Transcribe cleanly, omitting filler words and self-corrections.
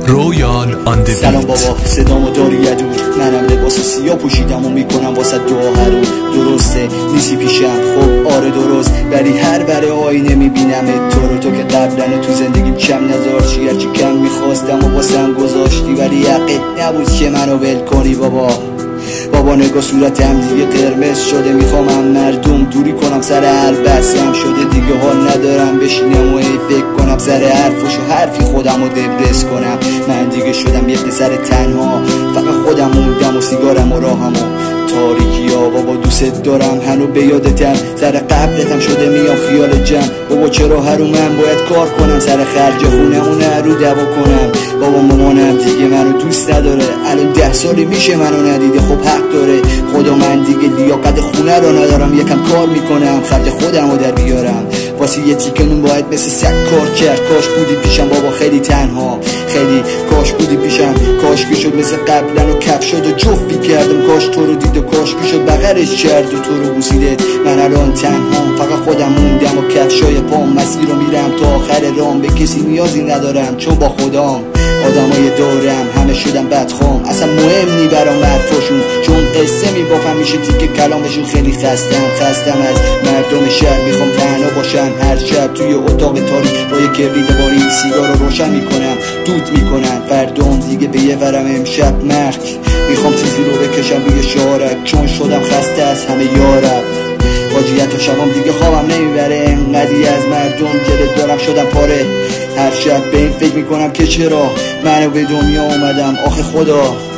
رویال آن د سلام بابا، صدامو داری یدور، منم لباس سیاه پوشیدم و میکنم واسه دعا هر روز. درسته نیستی پیشم، خب آره درست، ولی هر بره آینه میبینم تو که قبلا تو زندگیم کم نذاشتی، هرچی کم میخواستم و واسم گذاشتی، ولی حقت نبود که منو ول کنی بابا نگاه صورتم دیگه قرمز شده، میخوام مردم دوری کنم، سر هر بحثم شده دیگه حال ندارم بشینم و فکر کنم، سر حرفش و حرفی خودم رو دبرس کنم. من دیگه شدم یه پسر تنها، فقط خودم موندم و سیگارم و راهم و تاریکی ها. بابا دوست دارم، هنو به یادتم، سر قبلتم شده میام خیال جمع. بابا چرا هرو من باید کار کنم، سر خرج خونمون هرو دوا کنم. بابا مامانم دیگه منو دوست نداره، الان 10 سالی میشه منو ندیده، خب حق داره. خدا من دیگه لیاقت خونه رو ندارم، یکم کار میکنم خرج خودم رو در بیارم. واسه یه تیکه نون باید مثل سگ کار کرد. کاش بودی پیشم بابا، خیلی تنها، خیلی کاش بودی پیشم. کاش که شد مثل قبلا و کف شد و جفتی کردم. کاش تو رو دید و کاش که شد بغلش کرد و تو رو بوسیدت. من الان تنهام، فقط خودم موندم و کفشای پام، مسیر رو میرم تا آخر رام. به کسی نیازی ندارم چون با خودم. آدمای دورم همه شدن بدخوام، اصلا مهم نی برام حرفاشون، چون قصه میبافم میشه تیکه کلامشون. خیلی خستم از مردم شهر، میخوام تنها باشم هر شب توی اتاق تاریک، با یه کبریت باری سیگار رو روشن میکنم، دود میکنم. فردام دیگه به یه ورم امشب مرگ، میخوام چیزی رو بکشم روی شارک، چون شدم خسته از همه یارب. واجیت و شبام دیگه خوابم نمیبره، انقدی از مردم جلد دارم شدم پاره. هر شب به این فکر میکنم که چرا منو به دنیا اومدم، آخه خدا.